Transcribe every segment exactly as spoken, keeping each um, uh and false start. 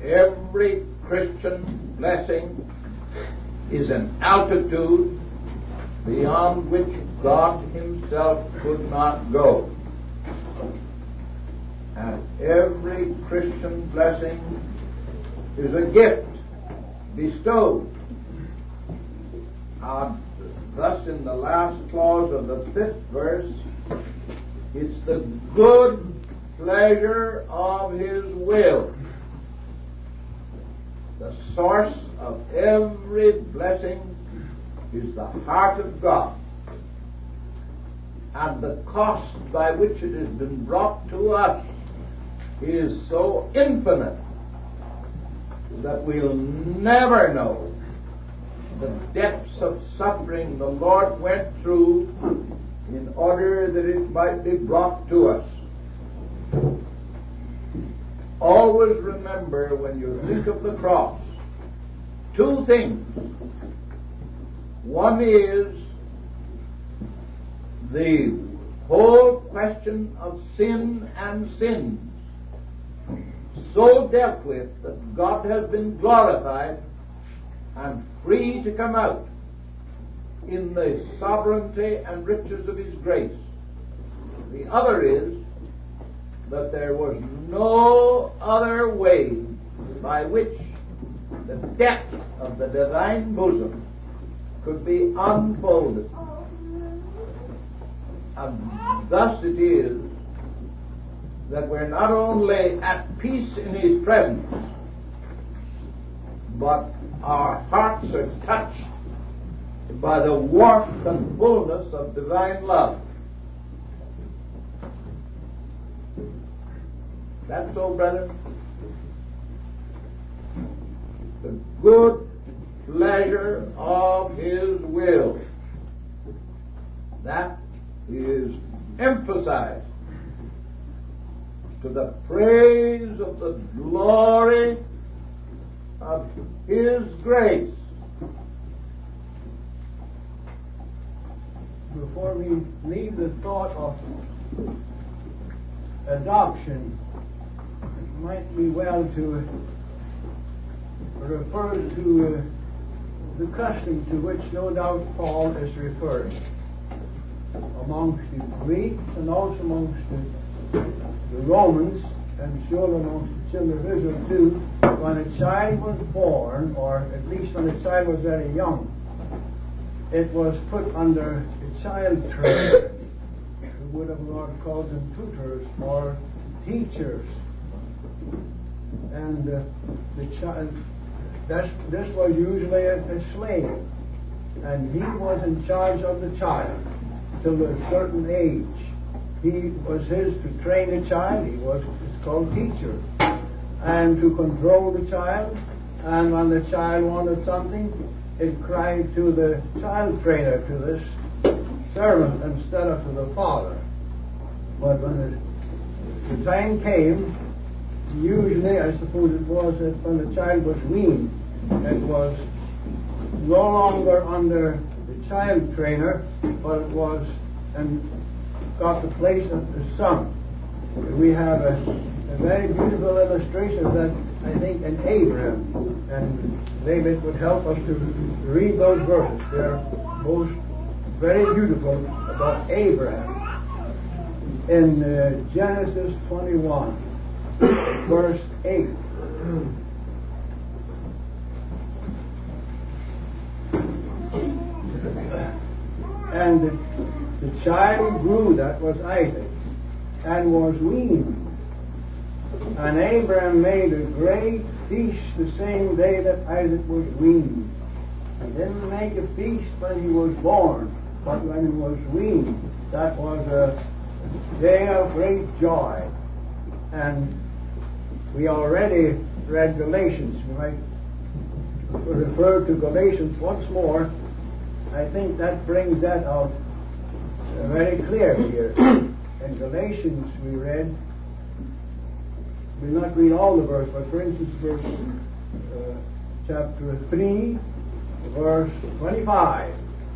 every Christian blessing is an altitude beyond which God Himself could not go. And every Christian blessing is a gift bestowed. Uh, thus, in the last clause of the fifth verse, it's the good pleasure of His will. The source of every blessing is the heart of God. And the cost by which it has been brought to us is so infinite that we'll never know the depths of suffering the Lord went through in order that it might be brought to us. Always remember, when you think of the cross, two things. One is the whole question of sin and sins, so dealt with that God has been glorified and free to come out in the sovereignty and riches of His grace. The other is that there was no other way by which the depth of the divine bosom could be unfolded. And thus it is that we're not only at peace in His presence, but our hearts are touched by the warmth and fullness of divine love. That's so, brethren. The good pleasure of His will. That is emphasized to the praise of the glory of His grace. Before we leave the thought of adoption, it might be well to refer to uh, the custom to which no doubt Paul is referring amongst the Greeks and also amongst the, the Romans, and sure amongst the children of Israel too. When a child was born, or at least when a child was very young, it was put under a child trainer, who would have Lord called them tutors or teachers. And uh, the child, that's, this was usually a, a slave, and he was in charge of the child till a certain age. He was his to train the child. He was, it's called teacher, and to control the child. And when the child wanted something, it cried to the child trainer, to this servant, instead of to the father. But when the, the time came, usually, I suppose it was that when the child was weaned, it was no longer under the child trainer, but it was and got the place of the son. We have a, a very beautiful illustration of that, I think, in Abraham, and maybe it would help us to read those verses. They're both very beautiful about Abraham. In uh, Genesis twenty-one, verse eight. And the, the child grew, that was Isaac, and was weaned. And Abraham made a great feast the same day that Isaac was weaned. He didn't make a feast when he was born, but when he was weaned. That was a day of great joy. And we already read Galatians. We might refer to Galatians once more. I think that brings that out very clear here. In Galatians we read, we'll not read all the verse, but for instance, verse uh, chapter three, verse twenty-five.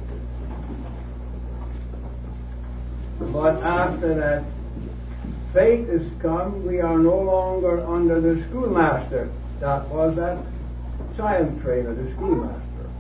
But after that faith is come, we are no longer under the schoolmaster. That was that child trainer, the schoolmaster.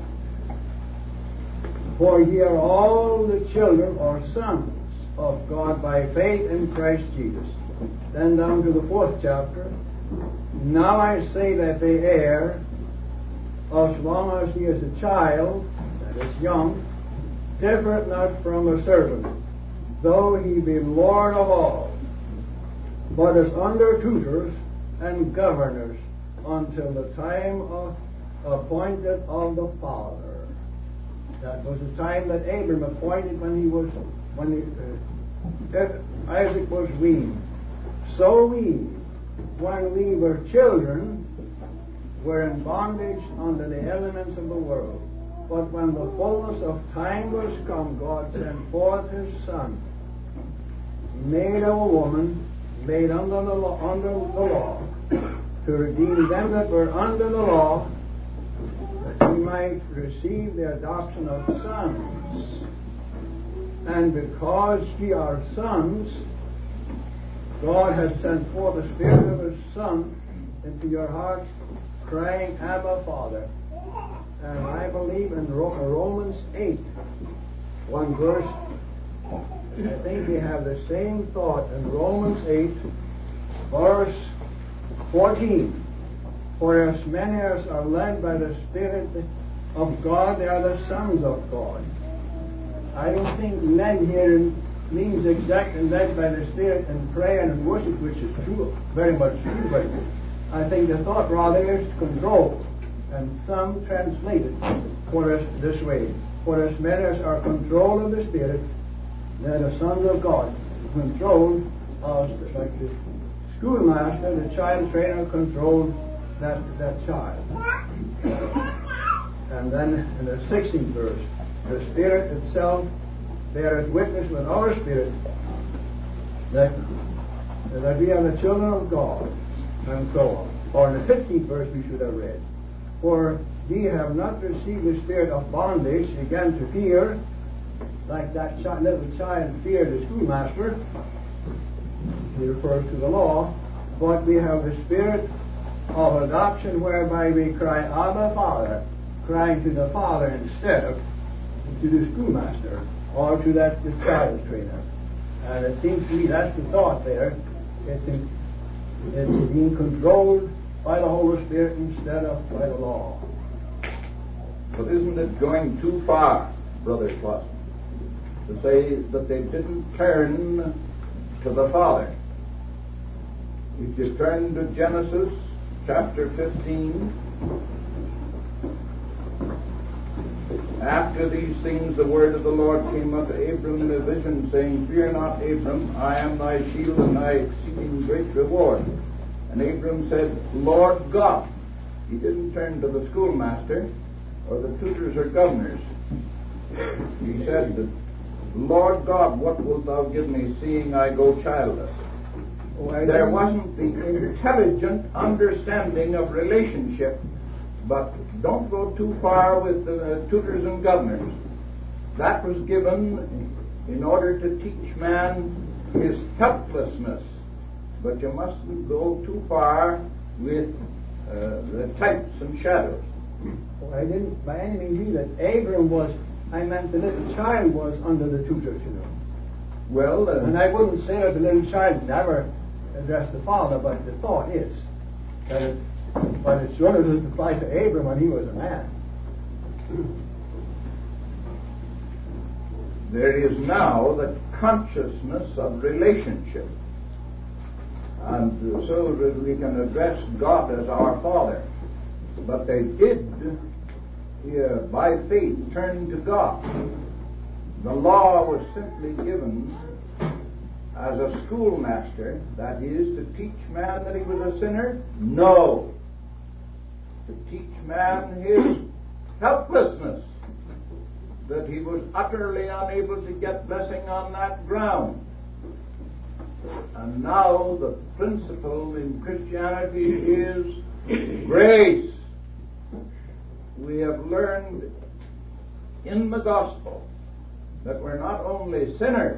For ye are all the children or sons of God by faith in Christ Jesus. Then down to the fourth chapter. Now I say that the heir, as long as he is a child, that is young, differeth not from a servant, though he be Lord of all, but is under tutors and governors until the time of appointed of the father. That was the time that Abram appointed when he was when he, uh, Isaac was weaned. So we, when we were children, were in bondage under the elements of the world. But when the fullness of time was come, God sent forth His Son, made of a woman, made under the law, under the law, to redeem them that were under the law, that we might receive the adoption of sons. And because ye are sons, God has sent forth the Spirit of His Son into your hearts, crying, Abba, Father. And I believe in Romans eight, one verse, I think we have the same thought in Romans eight, verse fourteen. For as many as are led by the Spirit of God, they are the sons of God. I don't think led here means exactly led by the Spirit in prayer and worship, which is true, very much true, but I think the thought rather is control. And some translate it for us this way. For as many as are controlled of the Spirit, they are the sons of God. Controlled, uh, like the schoolmaster, the child trainer controlled that, that child. And then in the sixteenth verse, the Spirit itself beareth witness with our spirit that, that we are the children of God, and so on. Or in the fifteenth verse we should have read, for ye have not received the spirit of bondage again to fear, like that child, little child feared the schoolmaster. He refers to the law. But we have the spirit of adoption, whereby we cry, Abba, Father, crying to the Father instead of to the schoolmaster or to that the child trainer. And it seems to me that's the thought there. It's in, it's being controlled by the Holy Spirit instead of by the law. But isn't it going too far, Brother Slauson, to say that they didn't turn to the Father? If you turn to Genesis chapter fifteen, after these things the word of the Lord came unto Abram in a vision, saying, Fear not, Abram, I am thy shield and thy exceeding great reward. And Abram said, Lord God. He didn't turn to the schoolmaster or the tutors or governors. He said, Lord God, what wilt thou give me, seeing I go childless? Oh, there wasn't the intelligent understanding of relationship, but don't go too far with the uh, tutors and governors. That was given in order to teach man his helplessness. But you mustn't go too far with uh, the types and shadows. Well, I didn't by any means mean that Abram was, I meant the little child was under the tutors, you know. Well, uh, and I wouldn't say that the little child never addressed the father, but the thought is that it, but it sure doesn't apply to Abram when he was a man. There is now the consciousness of relationship. And so that we can address God as our Father. But they did, uh, by faith, turn to God. The law was simply given as a schoolmaster, that is, to teach man that he was a sinner? No. To teach man his helplessness, that he was utterly unable to get blessing on that ground. And now the principle in Christianity is grace. We have learned in the gospel that we're not only sinners,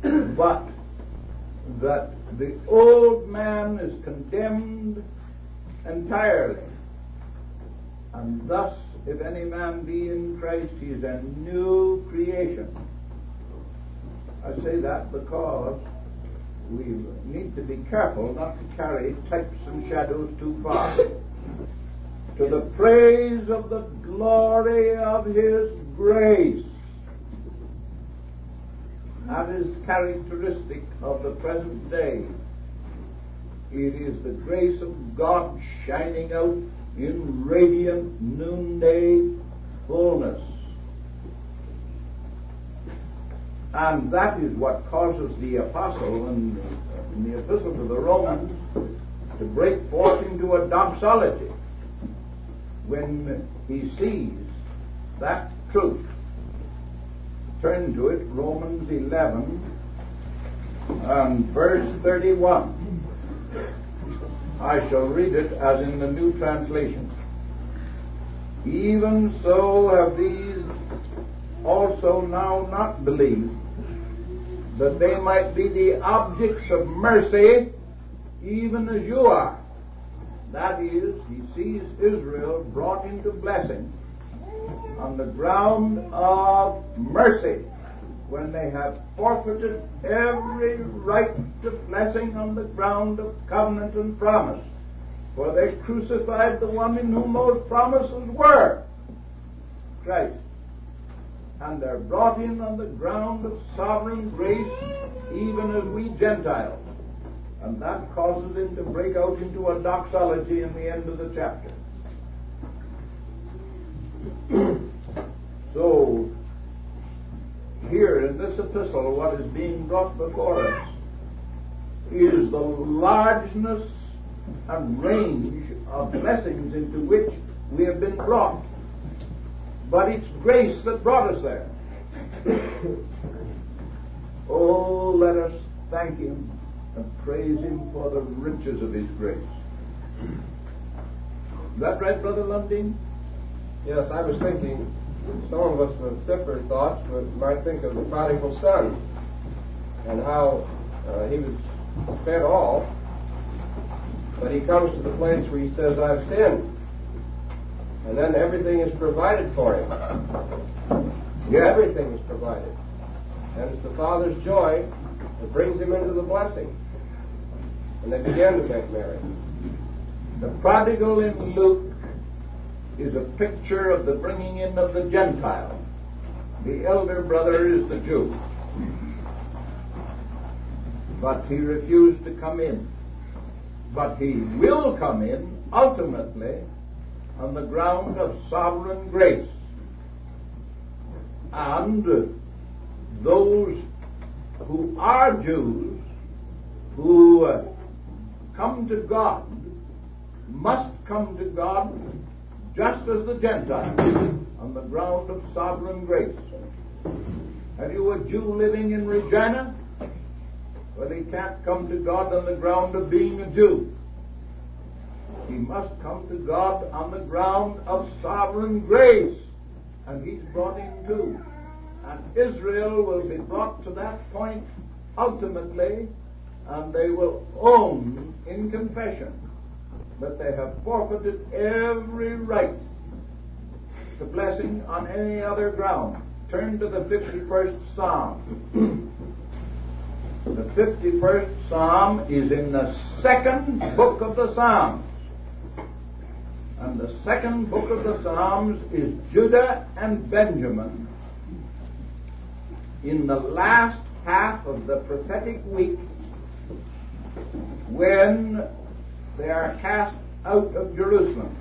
but that the old man is condemned entirely. And thus, if any man be in Christ, he is a new creation. I say that because we need to be careful not to carry types and shadows too far. To the praise of the glory of His grace. That is characteristic of the present day. It is the grace of God shining out in radiant noonday fullness. And that is what causes the apostle in, in the epistle to the Romans to break forth into a doxology when he sees that truth. Turn to it, Romans eleven and verse thirty-one. I shall read it as in the New Translation. Even so have these also now not believed, that they might be the objects of mercy, even as you are. That is, he sees Israel brought into blessing on the ground of mercy, when they have forfeited every right to blessing on the ground of covenant and promise. For they crucified the one in whom those promises were, Christ. And they're brought in on the ground of sovereign grace, even as we Gentiles. And that causes him to break out into a doxology in the end of the chapter. So, here in this epistle, what is being brought before us is the largeness and range of blessings into which we have been brought. But it's grace that brought us there. Oh, let us thank Him and praise Him for the riches of His grace. Is that right, Brother Lundin? Yes, I was thinking, some of us with different thoughts would, might think of the prodigal son and how uh, he was spent all, but he comes to the place where he says, I've sinned. And then everything is provided for him. Yeah. Everything is provided. And it's the Father's joy that brings him into the blessing. And they began to make merry. The prodigal in Luke is a picture of the bringing in of the Gentile. The elder brother is the Jew. But he refused to come in. But he will come in ultimately on the ground of sovereign grace. And those who are Jews, who uh, come to God, must come to God just as the Gentiles, on the ground of sovereign grace. Have you a Jew living in Regina? Well, he can't come to God on the ground of being a Jew. He must come to God on the ground of sovereign grace. And he's brought in too. And Israel will be brought to that point ultimately, and they will own in confession that they have forfeited every right to blessing on any other ground. Turn to the fifty-first Psalm. The fifty-first Psalm is in the second book of the Psalms. And the second book of the Psalms is Judah and Benjamin in the last half of the prophetic week, when they are cast out of Jerusalem.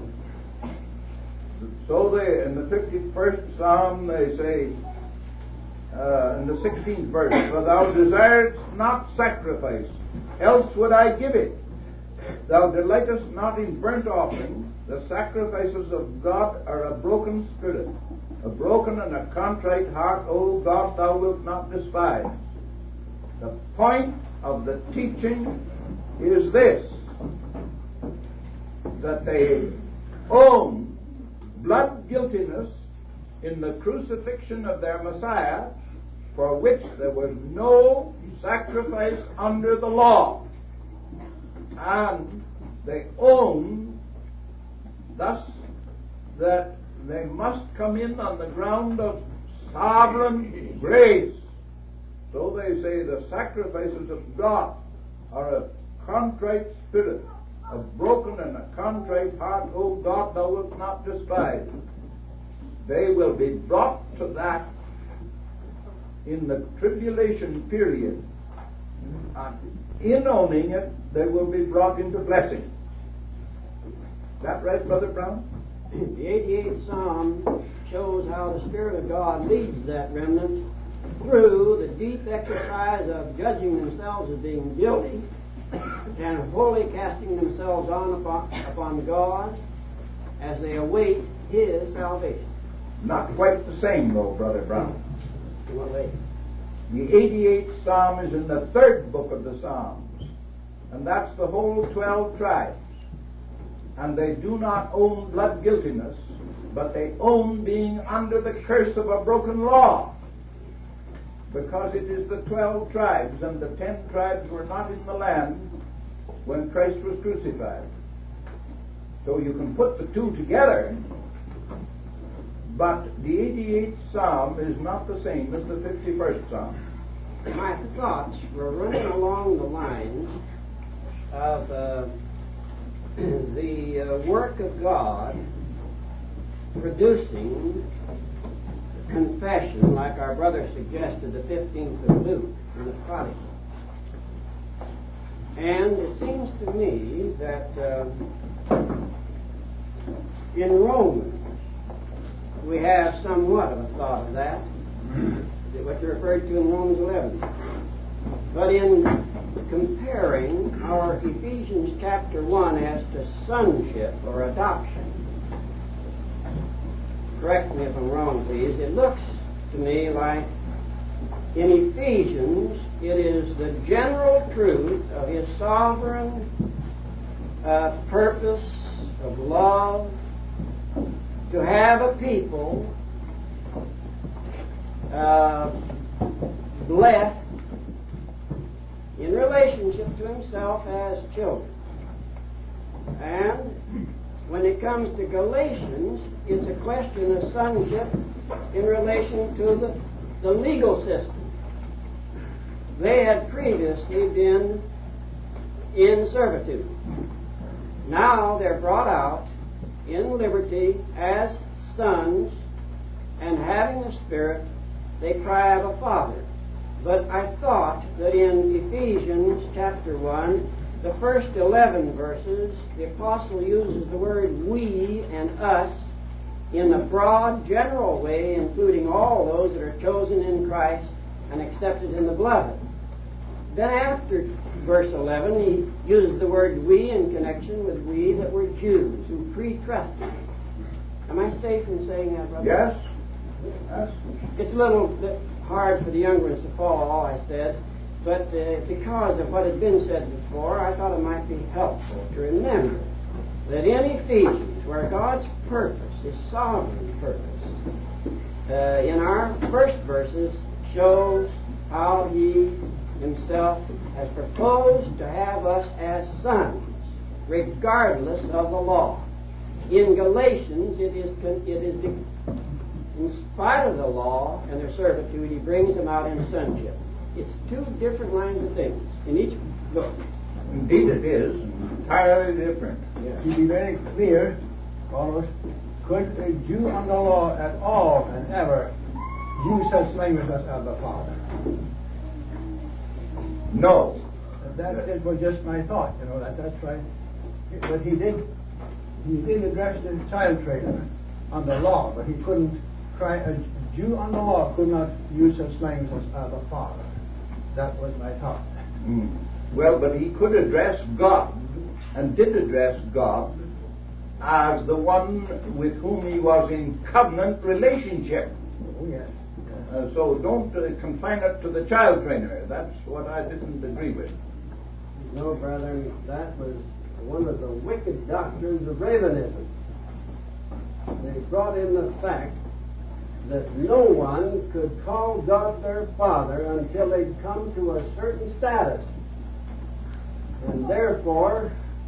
So they, in the fifty-first Psalm, they say, uh, in the sixteenth verse, for thou desirest not sacrifice, else would I give it. Thou delightest not in burnt offering. The sacrifices of God are a broken spirit. A broken and a contrite heart, O God, thou wilt not despise. The point of the teaching is this, that they own blood guiltiness in the crucifixion of their Messiah, for which there was no sacrifice under the law. And They own, thus, that they must come in on the ground of sovereign grace. So they say the sacrifices of God are a contrite spirit, a broken and a contrite heart, O God, thou wilt not despise. They will be brought to that in the tribulation period, and in owning it, they will be brought into blessing. Is that right, Brother Brown? The eighty-eighth Psalm shows how the Spirit of God leads that remnant through the deep exercise of judging themselves as being guilty and wholly casting themselves on upon, upon God as they await His salvation. Not quite the same, though, Brother Brown. In what way? The eighty-eighth Psalm is in the third book of the Psalms, and that's the whole twelve tribes. And they do not own blood guiltiness, but they own being under the curse of a broken law, because it is the twelve tribes, and the ten tribes were not in the land when Christ was crucified. So you can put the two together, but the eighty-eighth Psalm is not the same as the fifty-first Psalm. My thoughts were running along the lines of uh, the uh, work of God producing confession, like our brother suggested, the fifteenth of Luke in the Protestant. And it seems to me that uh, in Romans we have somewhat of a thought of that, what you referred to in Romans eleven. But in comparing our Ephesians chapter one as to sonship or adoption, correct me if I'm wrong, please, it looks to me like in Ephesians it is the general truth of His sovereign uh, purpose of love to have a people uh, blessed in relationship to Himself as children. And when it comes to Galatians, it's a question of sonship in relation to the, the legal system. They had previously been in servitude. Now they're brought out in liberty as sons, and having the Spirit, they cry, Abba, Father. But I thought that in Ephesians chapter one, the first eleven verses, the apostle uses the word we and us in a broad, general way, including all those that are chosen in Christ and accepted in the beloved. Then after verse eleven, he uses the word we in connection with we that were Jews who pre-trusted Him. Am I safe in saying that, brother? Yes. Yes. It's a little bit hard for the younger ones to follow all I said, but uh, because of what had been said before, I thought it might be helpful to remember that in Ephesians, where God's purpose, His sovereign purpose, uh, in our first verses shows how He Himself has proposed to have us as sons, regardless of the law. In Galatians, it is, it is in spite of the law and their servitude, He brings them out in sonship. It's two different lines of things in each book. Indeed it is, entirely different. Yeah. To be very clear, almost, could a Jew under law at all and ever use such language as Abba, Father? No. That, that was just my thought, you know, that, that's right. But he did, he did address the child trader on the law, but he couldn't cry, a Jew on the law could not use such language as Abba, Father. That was my thought. Mm. Well, but he could address God, and did address God, as the one with whom he was in covenant relationship. Oh, yes. Uh, so don't uh, confine it to the child trainer. That's what I didn't agree with. No, brother, that was one of the wicked doctrines of Ravenism. They brought in the fact that no one could call God their Father until they'd come to a certain status. And therefore,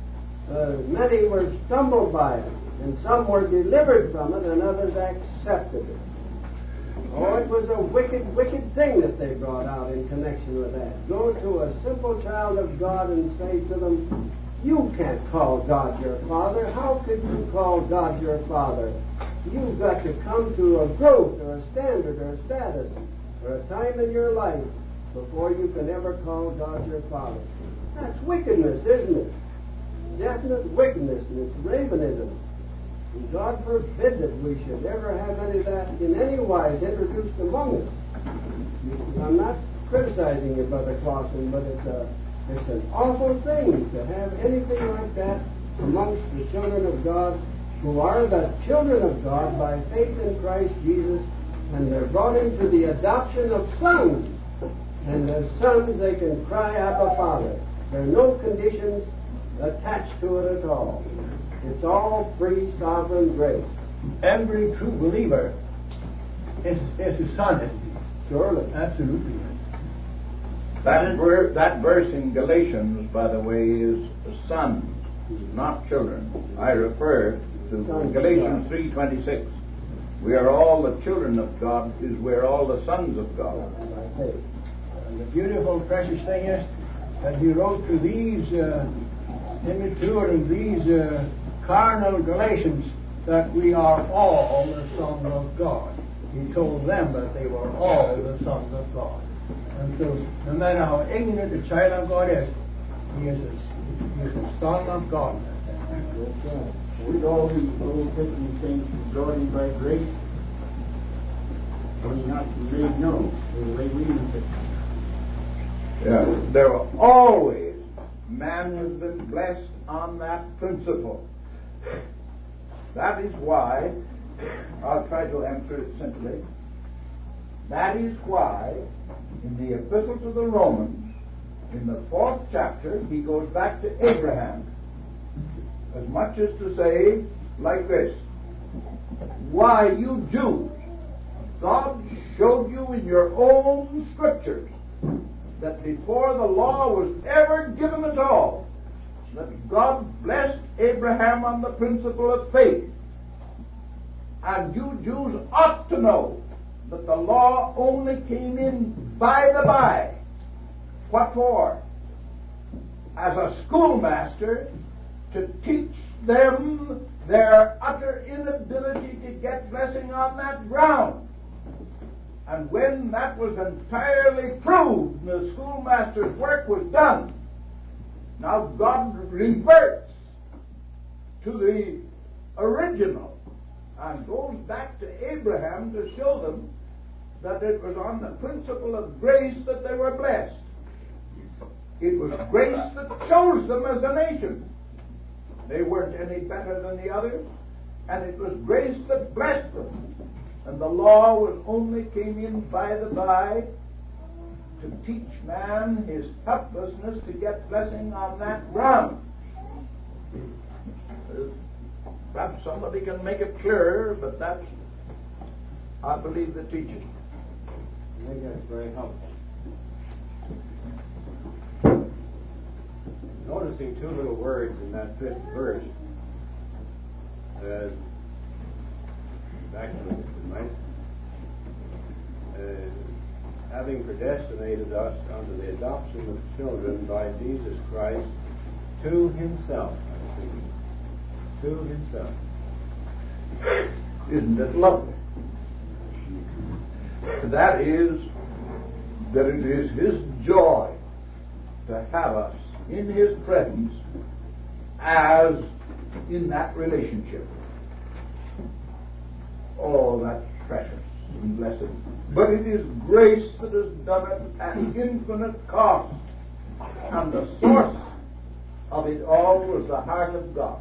Uh, many were stumbled by it, and some were delivered from it, and others accepted it. Oh, it was a wicked, wicked thing that they brought out in connection with that. Go to a simple child of God and say to them, you can't call God your Father. How could you call God your Father? You've got to come to a growth or a standard or a status or a time in your life before you can ever call God your Father. That's wickedness, isn't it? Definite wickedness, and it's ravenism. And God forbid that we should ever have any of that in any wise introduced among us. I'm not criticizing you, Brother Clausen, but it's a it's an awful thing to have anything like that amongst the children of God who are the children of God by faith in Christ Jesus, and they're brought into the adoption of sons. And as sons, they can cry, Abba, Father. There are no conditions attached to it at all. It's all free, sovereign grace. Every true believer is, is a son, isn't he? Surely. Absolutely. That, ver- that verse in Galatians, by the way, is sons, not children. I refer to Sons Galatians three twenty-six. We are all the children of God, is we're all the sons of God. And the beautiful, precious thing is that he wrote to these uh, immature and these uh, carnal Galatians that we are all the sons of God. He told them that they were all the sons of God. And so, no matter how ignorant a child of God is, he is a, he is a son of God. That's right. With all the Old Testament saints exhorted by grace, was not made known the way we use it. Yeah, there are always, man has been blessed on that principle. That is why, I'll try to answer it simply, that is why in the Epistle to the Romans, in the fourth chapter, he goes back to Abraham, as much as to say, like this, why, you Jews, God showed you in your own scriptures that before the law was ever given at all, that God blessed Abraham on the principle of faith. And you Jews ought to know that the law only came in by the by. What for? As a schoolmaster to teach them their utter inability to get blessing on that ground. And when that was entirely proved, the schoolmaster's work was done, now God reverts to the original and goes back to Abraham to show them that it was on the principle of grace that they were blessed. It was grace that chose them as a nation. They weren't any better than the others, and it was grace that blessed them. And the law was only came in by the by to teach man his helplessness to get blessing on that ground. Perhaps somebody can make it clearer, but that's, I believe, the teaching. I think that's very helpful. Noticing two little words in that fifth verse, uh, back to it, right? Uh, having predestinated us unto the adoption of children by Jesus Christ to himself, I think. To himself. Isn't it lovely? That is, that it is his joy to have us in his presence as in that relationship. Oh, that's precious and blessed. But it is grace that has done it at infinite cost. And the source of it all was the heart of God.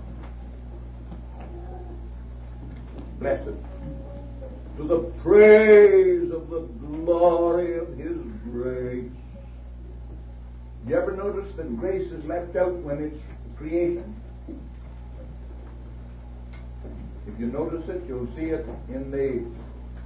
Blessed. To the praise of the glory of his grace. You ever notice that grace is left out when it's creation? If you notice it, you'll see it in the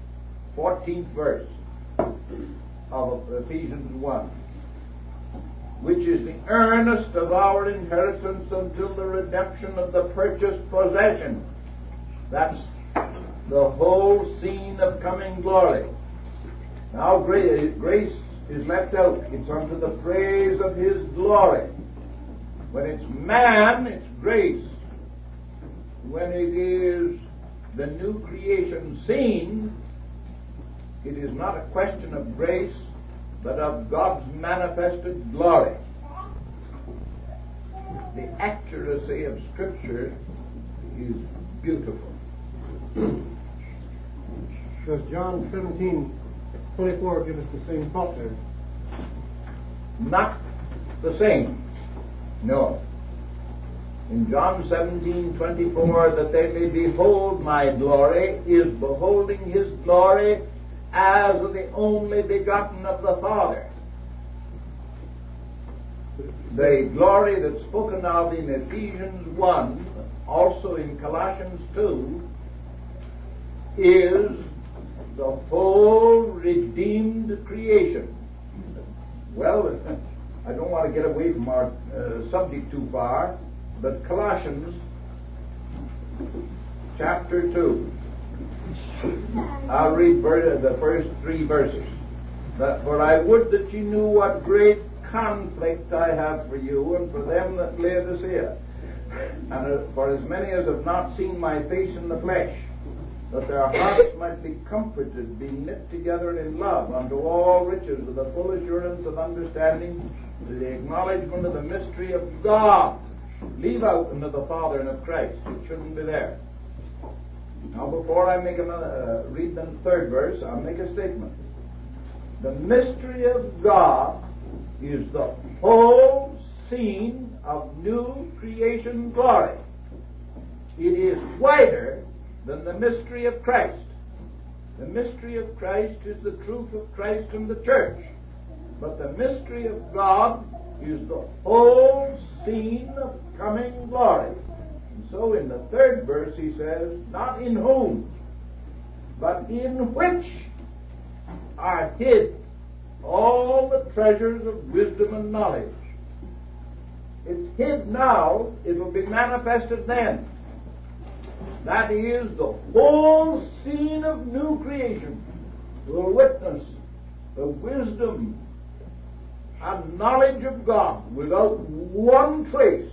fourteenth verse of Ephesians one. which is the earnest of our inheritance until the redemption of the purchased possession. That's the whole scene of coming glory. Now grace is left out. It's unto the praise of His glory. When it's man, it's grace. When it is the new creation scene, it is not a question of grace, but of God's manifested glory. The accuracy of Scripture is beautiful. Does John seventeen twenty-four give us the same thought there? Not the same. No. In John seventeen twenty-four, that they may behold my glory, is beholding His glory as the only begotten of the Father. The glory that's spoken of in Ephesians one, also in Colossians two, is the whole redeemed creation. Well, I don't want to get away from our uh, subject too far, but Colossians chapter two. I'll read the first three verses. That, for I would that you knew what great conflict I have for you and for them that Laodicea, and for as many as have not seen my face in the flesh, that their hearts might be comforted, be knit together in love unto all riches of the full assurance of understanding, to the acknowledgement of the mystery of God. Leave out unto the Father and of Christ. It shouldn't be there. Now, before I make another, uh, read the third verse, I'll make a statement. The mystery of God is the whole scene of new creation glory. It is wider than the mystery of Christ. The mystery of Christ is the truth of Christ and the church. But the mystery of God is the whole scene of coming glory. And so in the third verse he says, not in whom, but in which are hid all the treasures of wisdom and knowledge. It's hid now, it will be manifested then. That is, the whole scene of new creation will witness the wisdom and knowledge of God without one trace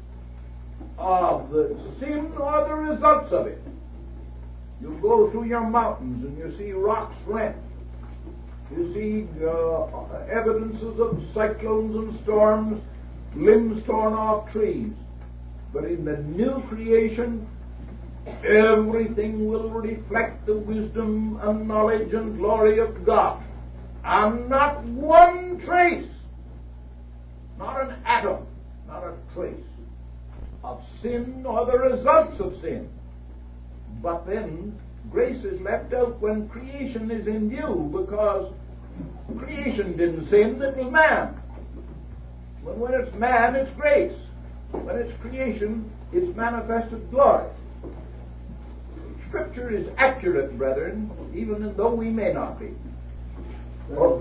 of the sin or the results of it. You go through your mountains and you see rocks rent. You see uh, evidences of cyclones and storms, limbs torn off trees. But in the new creation, everything will reflect the wisdom and knowledge and glory of God. And not one trace, not an atom, not a trace of sin or the results of sin. But then grace is left out when creation is in view, because creation didn't sin, it was man. When, when it's man, it's grace. When it's creation, it's manifested glory. Scripture is accurate, brethren, even though we may not be. Oh.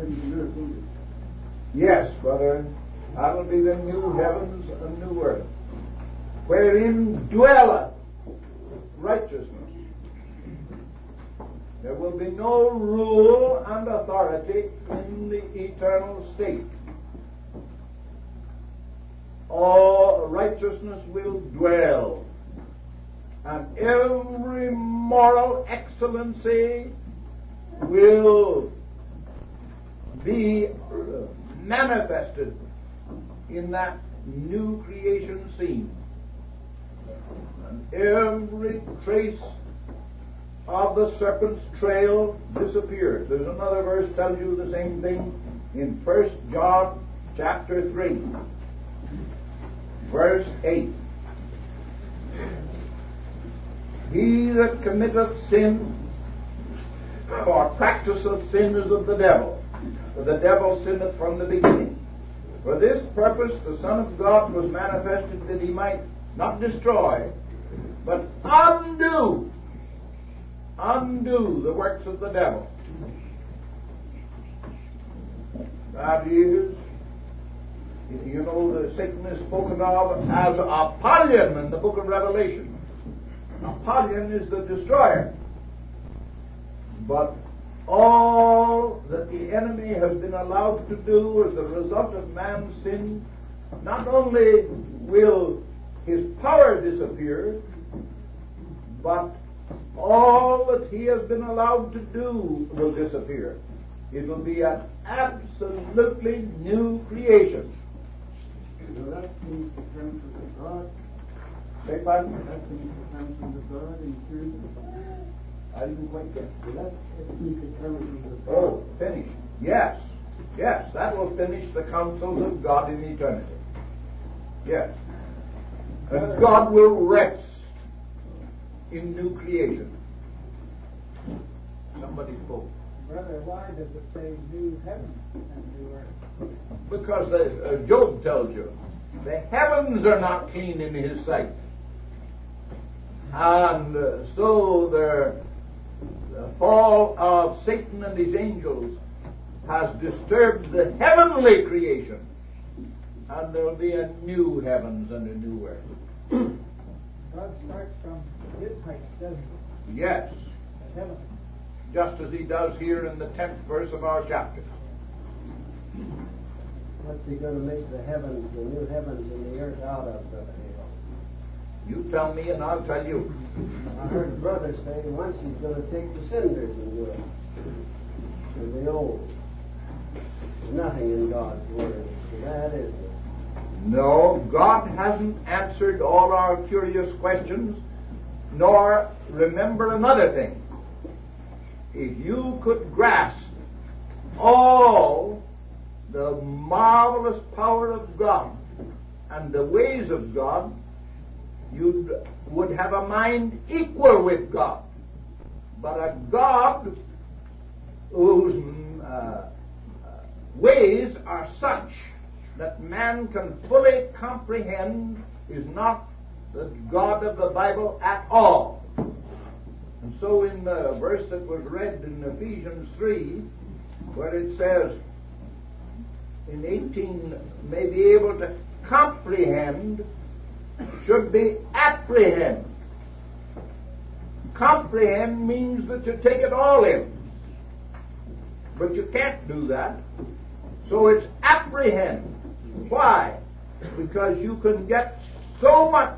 Yes, brother. That'll be the new heavens and new earth, wherein dwelleth righteousness. There will be no rule and authority in the eternal state. All righteousness will dwell, and every moral excellency will be manifested in that new creation scene. And every trace of the serpent's trail disappears. There's another verse tells you the same thing in First John chapter three, verse eight. He that committeth sin or practiseth sin is of the devil, for the devil sinneth from the beginning. For this purpose the Son of God was manifested, that he might not destroy, but undo, undo the works of the devil. That is, You know, the Satan is spoken of as Apollyon in the book of Revelation. Apollyon is the destroyer. But all that the enemy has been allowed to do as a result of man's sin, not only will his power disappear, but all that he has been allowed to do will disappear. It will be an absolutely new creation. So that means the presence of God. Say pardon? That means the presence of God in eternity. I didn't quite get to that. That means the presence of God. Oh, finish. Yes. Yes, that will finish the counsels of God in eternity. Yes. And God will rest in new creation. Somebody spoke. Brother, why does it say new heaven and new earth? Because the, uh, Job tells you, the heavens are not clean in his sight. And uh, so the, the fall of Satan and his angels has disturbed the heavenly creation. And there will be a new heavens and a new earth. God starts from his height, doesn't he? Yes. The heaven. Just as he does here in the tenth verse of our chapter. What's he going to make the heavens, the new heavens and the earth out of, Brother Hale? You tell me and I'll tell you. I heard Brother say once he's going to take the cinders and do it. To the old. There's nothing in God's word for that, is there? No, God hasn't answered all our curious questions, nor remember another thing. If you could grasp all the marvelous power of God and the ways of God, you would have a mind equal with God. But a God whose uh, uh, ways are such that man can fully comprehend is not the God of the Bible at all. And so in the verse that was read in Ephesians three, where it says in eighteen, may be able to comprehend, should be apprehend. Comprehend means that you take it all in. But you can't do that. So it's apprehend. Why? Because you can get so much,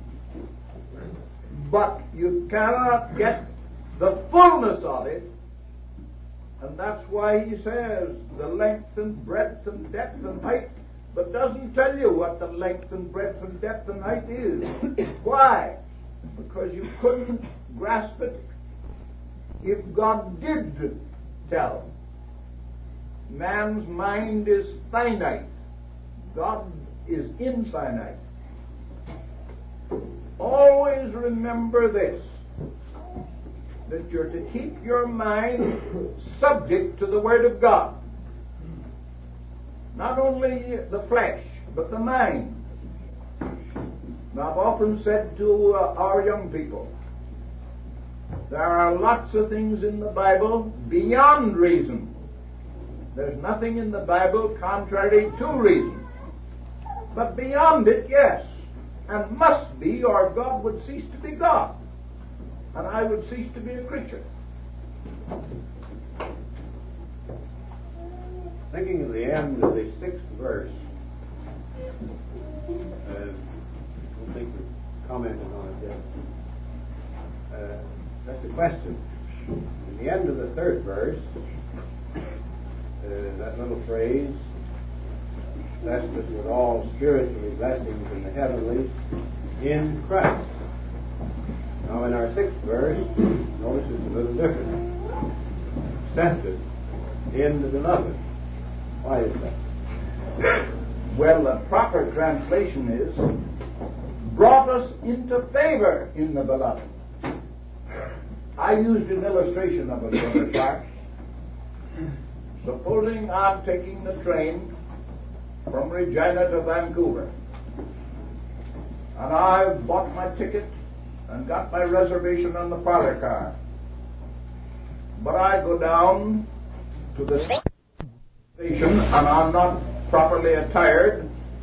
but you cannot get the fullness of it. And that's why he says the length and breadth and depth and height, but doesn't tell you what the length and breadth and depth and height is. Why? Because you couldn't grasp it if God did tell. Man's mind is finite. God is infinite. Always remember this, that you're to keep your mind subject to the Word of God. Not only the flesh, but the mind. Now, I've often said to uh, our young people, there are lots of things in the Bible beyond reason. There's nothing in the Bible contrary to reason. But beyond it, yes, and must be, or God would cease to be God, and I would cease to be a creature. Thinking of the end of the sixth verse, uh, I don't think we've commented on it yet. Uh, that's a question. In the end of the third verse, uh, that little phrase, blessed us with all spiritual blessings in the heavenlies in Christ. Now in our sixth verse, notice it's a little different. Accepted in the beloved. Why is that? Well, the proper translation is, brought us into favor in the beloved. I used an illustration of it, Brother Clark. Supposing I'm taking the train from Regina to Vancouver, and I've bought my ticket and got my reservation on the parlor car, but I go down to the station and I'm not properly attired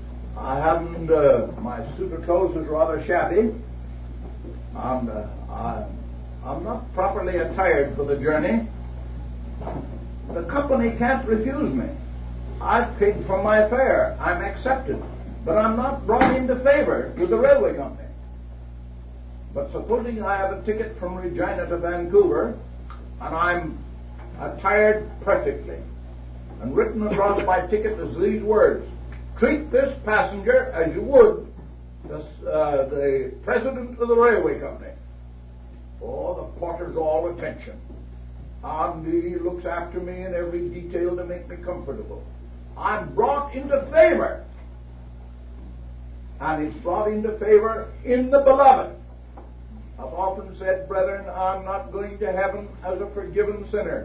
I haven't, uh, my suit of clothes is rather shabby, and uh, I, I'm not properly attired for the journey. The company can't refuse me. I've paid for my fare. I'm accepted. But I'm not brought into favor with the railway company. But supposing I have a ticket from Regina to Vancouver, and I'm attired perfectly, and written across my ticket is these words: treat this passenger as you would the, uh, the president of the railway company. Oh, the porter's all attention. And he looks after me in every detail to make me comfortable. I'm brought into favor. And it's brought into favor in the beloved. I've often said, brethren, I'm not going to heaven as a forgiven sinner.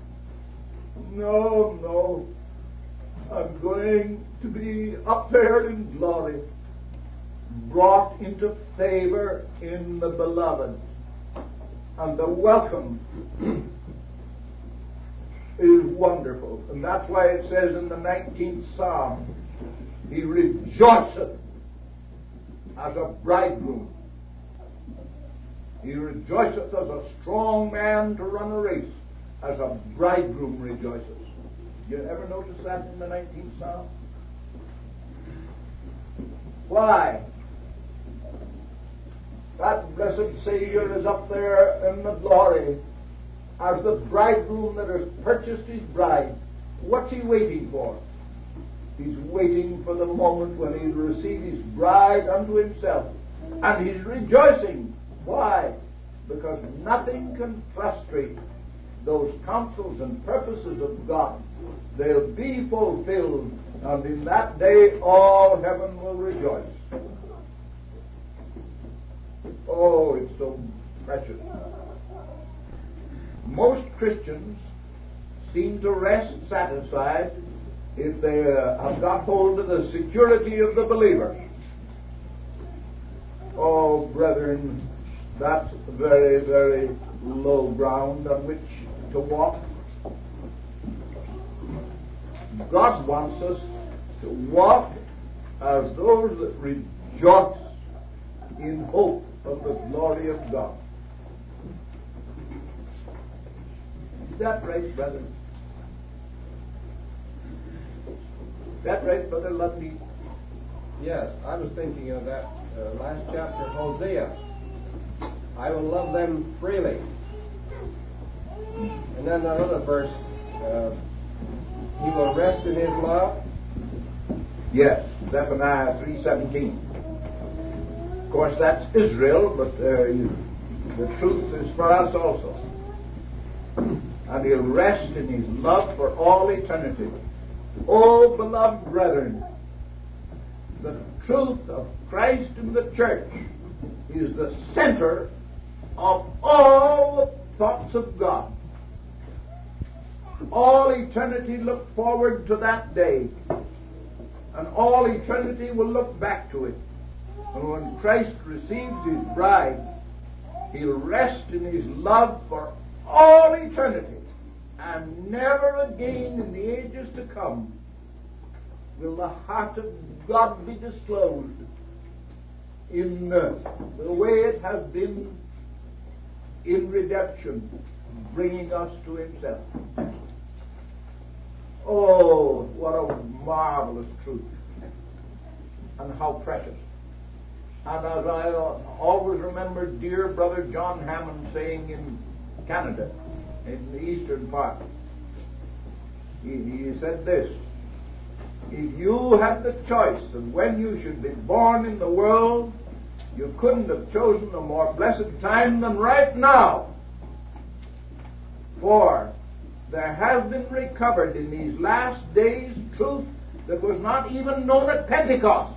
No, no. I'm going to be up there in glory, brought into favor in the beloved. And the welcome is wonderful. And that's why it says in the nineteenth Psalm, he rejoiceth as a bridegroom. He rejoiceth as a strong man to run a race, as a bridegroom rejoices. You ever notice that in the nineteenth Psalm? Why? That blessed Savior is up there in the glory as the bridegroom that has purchased his bride. What's he waiting for? He's waiting for the moment when he'll receive his bride unto himself. And he's rejoicing. Why? Because nothing can frustrate those counsels and purposes of God. They'll be fulfilled, and in that day all heaven will rejoice. Oh, it's so precious. Most Christians seem to rest satisfied if they uh, have got hold of the security of the believer. Oh, brethren, that's very, very low ground on which to walk. God wants us to walk as those that rejoice in hope of the glory of God. Is that right, brother? Is that right, Brother Ludwig? Yes, I was thinking of that uh, last chapter of Hosea. I will love them freely. And then that other verse, uh, he will rest in his love. Yes, Zephaniah three seventeen. Of course, that's Israel, but uh, you, the truth is for us also. And he'll rest in his love for all eternity. Oh, beloved brethren, the truth of Christ in the church is the center of all the thoughts of God. All eternity look forward to that day, and all eternity will look back to it. And when Christ receives his bride, he'll rest in his love for all eternity, and never again in the ages to come will the heart of God be disclosed in uh, the way it has been in redemption, bringing us to himself. Oh, what a marvelous truth, and how precious. And as I uh, always remember dear Brother John Hammond saying in Canada, in the eastern part, he, he said this: if you had the choice of when you should be born in the world, you couldn't have chosen a more blessed time than right now. For there has been recovered in these last days truth that was not even known at Pentecost.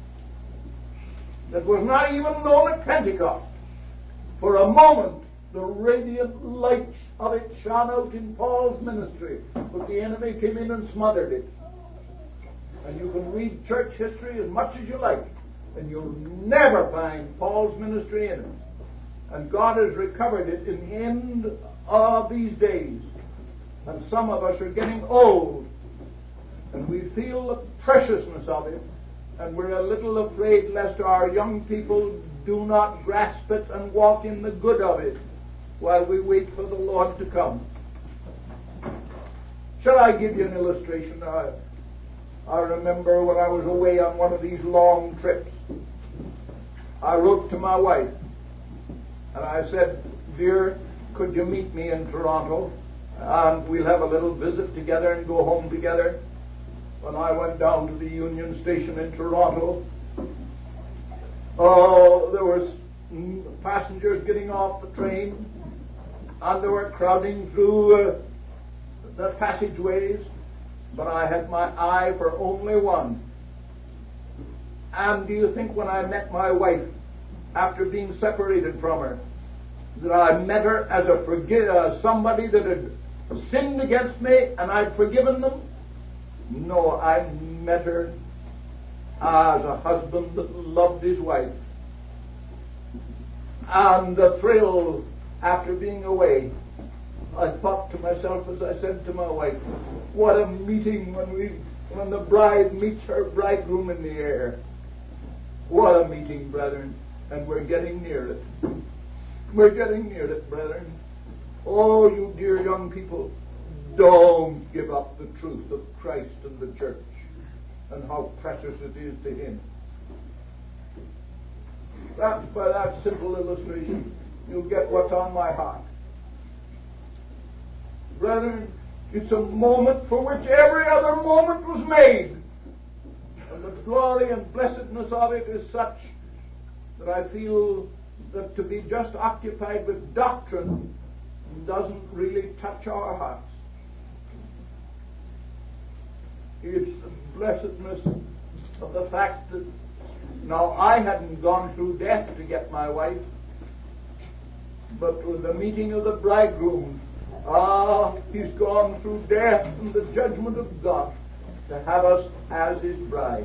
That was not even known at Pentecost. For a moment, the radiant light of it shone out in Paul's ministry, but the enemy came in and smothered it. And you can read church history as much as you like, and you'll never find Paul's ministry in it. And God has recovered it in the end of these days. And some of us are getting old, and we feel the preciousness of it, and we're a little afraid lest our young people do not grasp it and walk in the good of it while we wait for the Lord to come. Shall I give you an illustration? I, I remember when I was away on one of these long trips, I wrote to my wife, and I said, "Dear, could you meet me in Toronto? And we'll have a little visit together and go home together." When I went down to the Union Station in Toronto, oh, there was passengers getting off the train, and they were crowding through uh, the passageways, but I had my eye for only one. And do you think when I met my wife, after being separated from her, that I met her as a forgi- uh, somebody that had sinned against me and I'd forgiven them? No, I met her as a husband that loved his wife. And the thrill after being away, I thought to myself, as I said to my wife, what a meeting when we, when the bride meets her bridegroom in the air. What a meeting, brethren. And we're getting near it. We're getting near it, brethren. Oh, you dear young people, don't give up the truth of Christ and the church and how precious it is to Him. That's by that simple illustration, you'll get what's on my heart. Brethren, it's a moment for which every other moment was made. And the glory and blessedness of it is such that I feel that to be just occupied with doctrine doesn't really touch our hearts. It's the blessedness of the fact that now I hadn't gone through death to get my wife, but with the meeting of the bridegroom, ah, he's gone through death and the judgment of God to have us as his bride.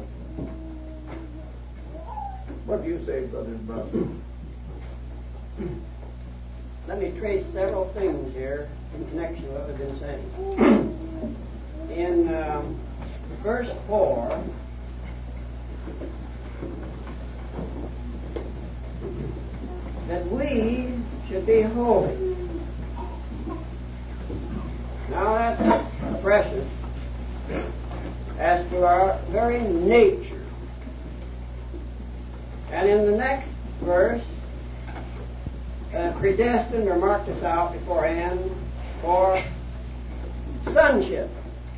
What do you say, brothers and brothers? Let me trace several things here in connection with what I've been saying. In um, verse four, that we should be holy. Now that's precious as to our very nature. And in the next verse, uh, predestined or marked us out beforehand for sonship.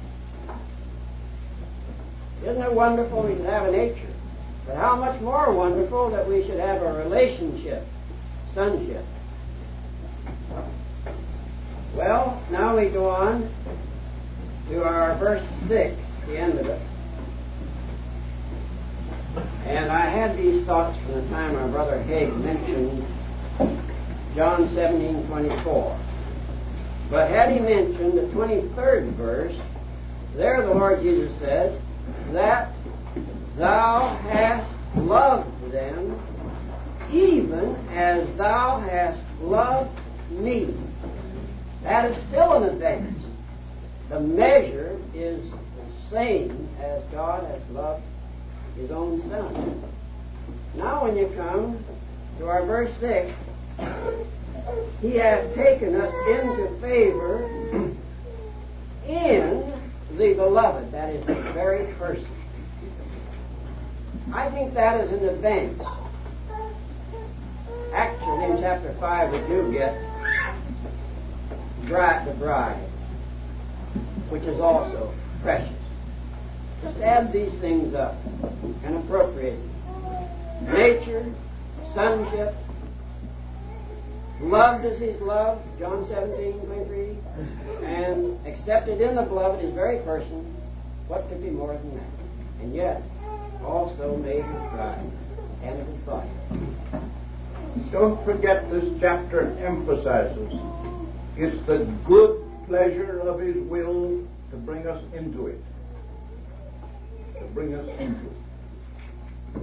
Isn't it wonderful we should have a nature? But how much more wonderful that we should have a relationship, sonship. Well, now we go on to our verse six, the end of it. And I had these thoughts from the time our brother Haig mentioned John seventeen twenty-four. But had he mentioned the twenty-third verse, there the Lord Jesus says, that thou hast loved them even as thou hast loved me. That is still an advance. The measure is the same as God has loved His own Son. Now when you come to our verse six, He hath taken us into favor in the beloved, that is the very person. I think that is an advance. Actually, in chapter five, we do get bride, the bride, which is also precious. Just add these things up and appropriate them. Nature, sonship, loved as He's loved, John seventeen twenty-three, and accepted in the beloved, His very person. What could be more than that? And yet, also made His bride. End of thought. Don't forget this chapter emphasizes it's the good pleasure of His will to bring us into it. To bring us into it.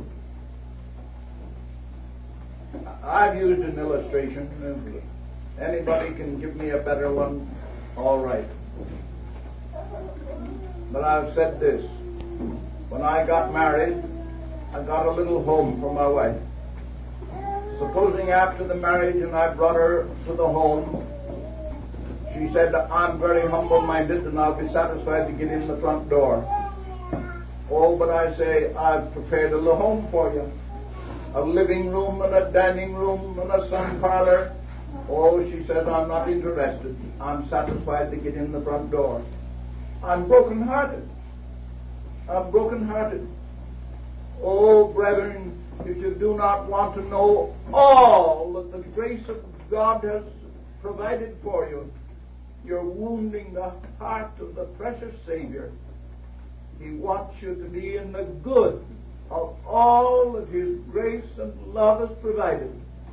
I've used an illustration. If anybody can give me a better one, all right. But I've said this. When I got married, I got a little home for my wife. Supposing after the marriage and I brought her to the home, she said, I'm very humble-minded and I'll be satisfied to get in the front door. Oh, but I say, I've prepared a little home for you. A living room and a dining room and a sun parlor. Oh, she says, I'm not interested. I'm satisfied to get in the front door. I'm broken-hearted. I'm broken-hearted. Oh, brethren, if you do not want to know all that the grace of God has provided for you, you're wounding the heart of the precious Savior. He wants you to be in the good of all that His grace and love has provided.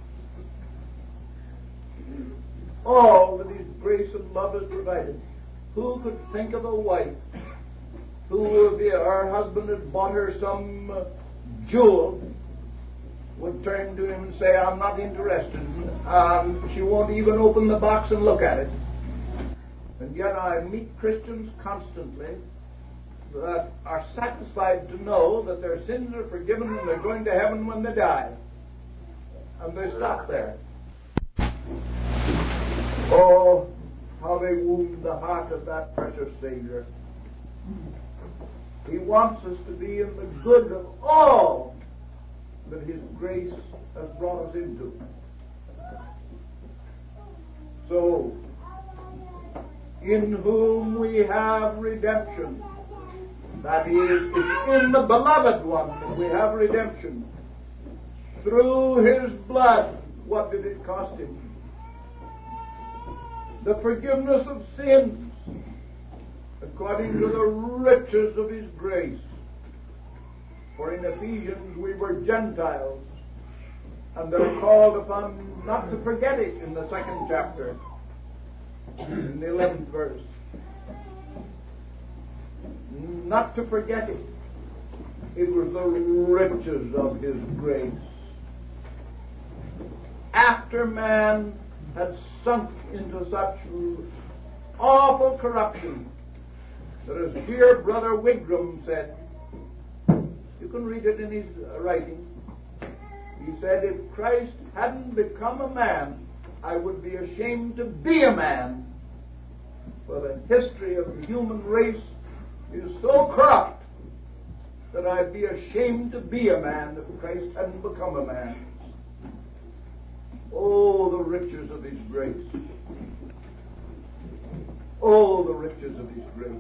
All that His grace and love has provided. Who could think of a wife who, if her husband had bought her some uh, jewel, would turn to him and say, I'm not interested. Um, she won't even open the box and look at it. And yet I meet Christians constantly that are satisfied to know that their sins are forgiven and they're going to heaven when they die. And they stop there. Oh, how they wound the heart of that precious Savior. He wants us to be in the good of all that His grace has brought us into. So, in whom we have redemption. That is, it's in the Beloved One that we have redemption. Through His blood, what did it cost Him? The forgiveness of sins, according to the riches of His grace. For in Ephesians we were Gentiles, and they're called upon not to forget it in the second chapter, in the eleventh verse. Not to forget it. It was the riches of His grace. After man had sunk into such awful corruption that, as dear brother Wigram said, you can read it in his writing, he said, if Christ hadn't become a man, I would be ashamed to be a man. For the history of the human race is so corrupt that I'd be ashamed to be a man if Christ hadn't become a man. Oh, the riches of His grace. Oh, the riches of His grace.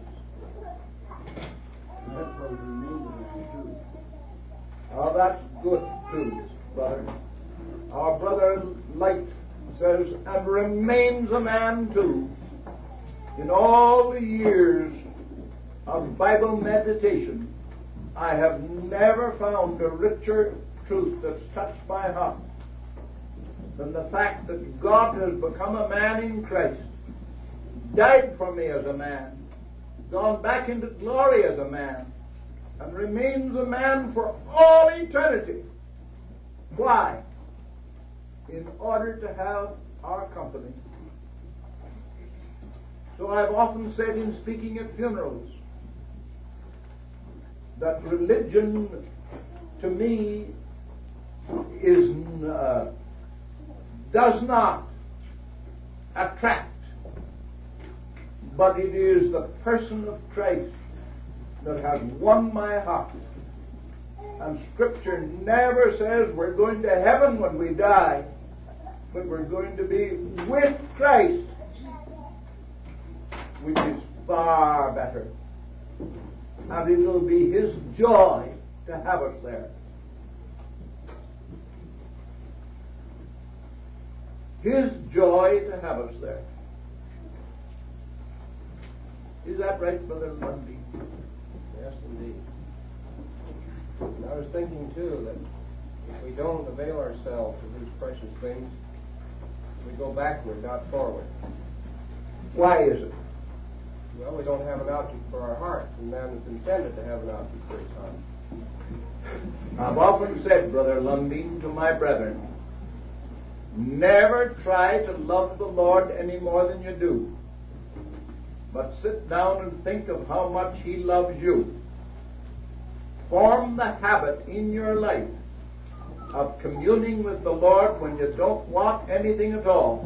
That's what remains of the truth. Now that's good truth, brother. Our brother Light says, and remains a man too. In all the years of Bible meditation, I have never found a richer truth that's touched my heart than the fact that God has become a man in Christ, died for me as a man, gone back into glory as a man, and remains a man for all eternity. Why? In order to have our company. So I've often said in speaking at funerals that religion to me is uh, does not attract, but it is the person of Christ that has won my heart. And Scripture never says we're going to heaven when we die, but we're going to be with Christ, which is far better. And it will be His joy to have us there. His joy to have us there. Is that right, Brother Lundy? Yes, indeed. And I was thinking, too, that if we don't avail ourselves of these precious things, we go backward, not forward. Why is it? Well, we don't have an object for our hearts, and man is intended to have an object for his heart. I've often said, Brother Lundeen, to my brethren, never try to love the Lord any more than you do, but sit down and think of how much He loves you. form the habit in your life of communing with the Lord when you don't want anything at all.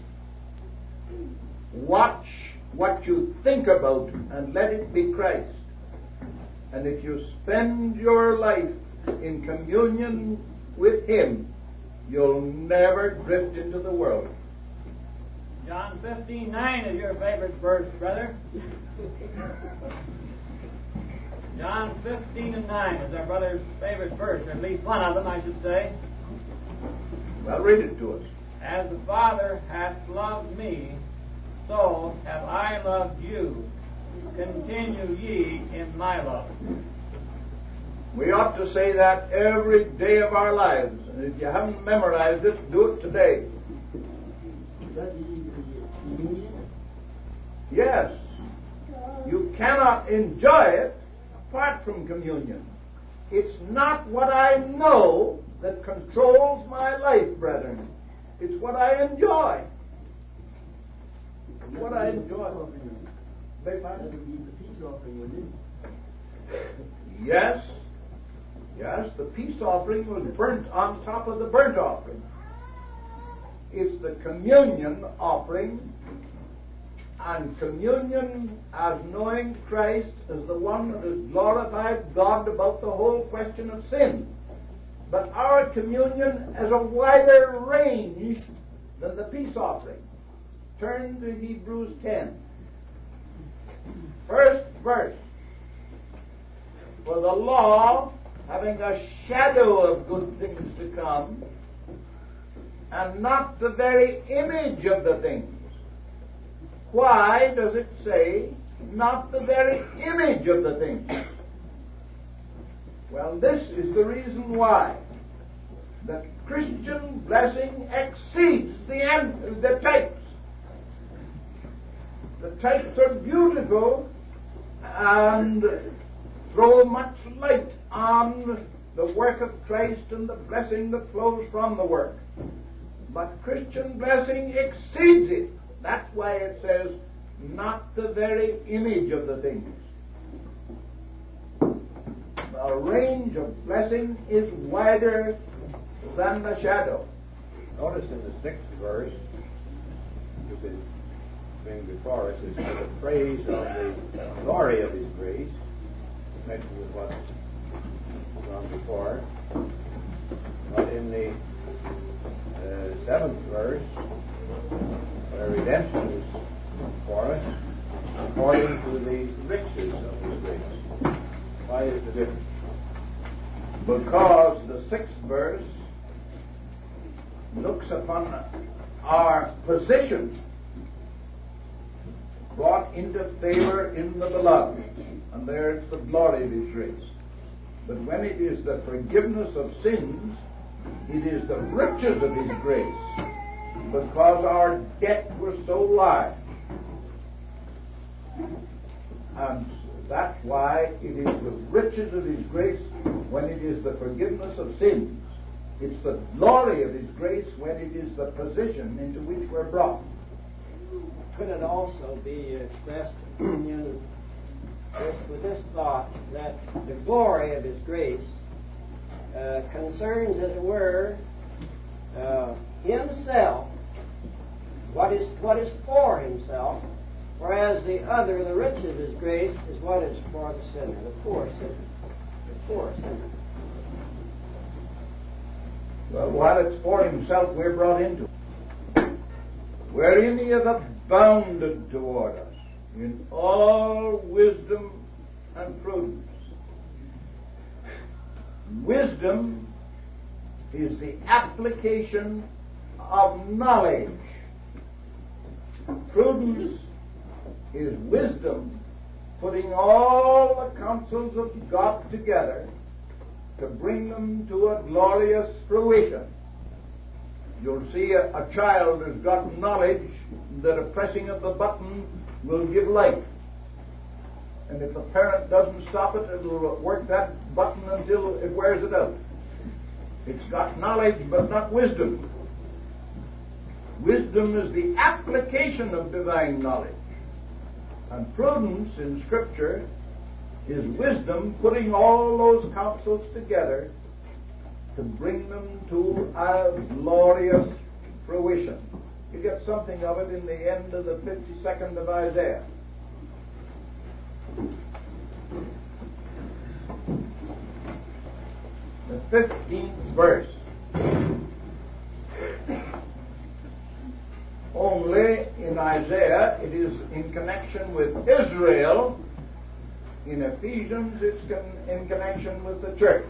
Watch what you think about and let it be Christ. And if you spend your life in communion with Him, you'll never drift into the world. John fifteen nine is your favorite verse, brother. John fifteen and nine is our brother's favorite verse, or at least one of them, I should say. Well, read it to us. As the Father hath loved me, so have I loved you. Continue ye in my love. We ought to say that every day of our lives. And if you haven't memorized it, do it today. Is that the communion? Yes. You cannot enjoy it apart from communion. It's not what I know that controls my life, brethren. It's what I enjoy. It's what I enjoy. Beg That pardon? would be the peace offering, wouldn't it? Yes. Yes, the peace offering was burnt on top of the burnt offering. It's the communion offering, and communion as knowing Christ as the one that has glorified God about the whole question of sin. But our communion has a wider range than the peace offering. Turn to Hebrews ten. First verse. For the law, having a shadow of good things to come, and not the very image of the things. Why does it say, not the very image of the things? Well, this is the reason why. That Christian blessing exceeds the, an- the types. The types are beautiful and throw much light on the work of Christ and the blessing that flows from the work. But Christian blessing exceeds it. That's why it says, not the very image of the things. The range of blessing is wider than the shadow. Notice in the sixth verse, which is being before us, is for the praise of the glory of His grace, connected with what's gone before. But in the uh, seventh verse, where redemption is for us, according to the riches of His grace. Why is the difference? Because the sixth verse looks upon our position brought into favor in the beloved. And there it's the glory of His grace. But when it is the forgiveness of sins, it is the riches of His grace. Because our debt was so large. And that's why it is the riches of His grace when it is the forgiveness of sins. It's the glory of His grace when it is the position into which we're brought. Could it also be expressed in this, with this thought that the glory of His grace uh, concerns, as it were, uh, Himself, what is what is for Himself, whereas the other, the riches of His grace, is what is for the sinner, the poor sinner, the poor sinner. Well, while it's for Himself, we're brought into it. Wherein He hath abounded toward us in all wisdom and prudence. Wisdom is the application of knowledge. Prudence is wisdom putting all the counsels of God together to bring them to a glorious fruition. You'll see a, a child has got knowledge that a pressing of the button will give light. And if the parent doesn't stop it, it'll work that button until it wears it out. It's got knowledge, but not wisdom. Wisdom is the application of divine knowledge. And prudence in Scripture His wisdom putting all those counsels together to bring them to a glorious fruition. You get something of it in the end of the fifty-second of Isaiah. The fifteenth verse. Only in Isaiah it is in connection with Israel. In Ephesians it's in connection with the church.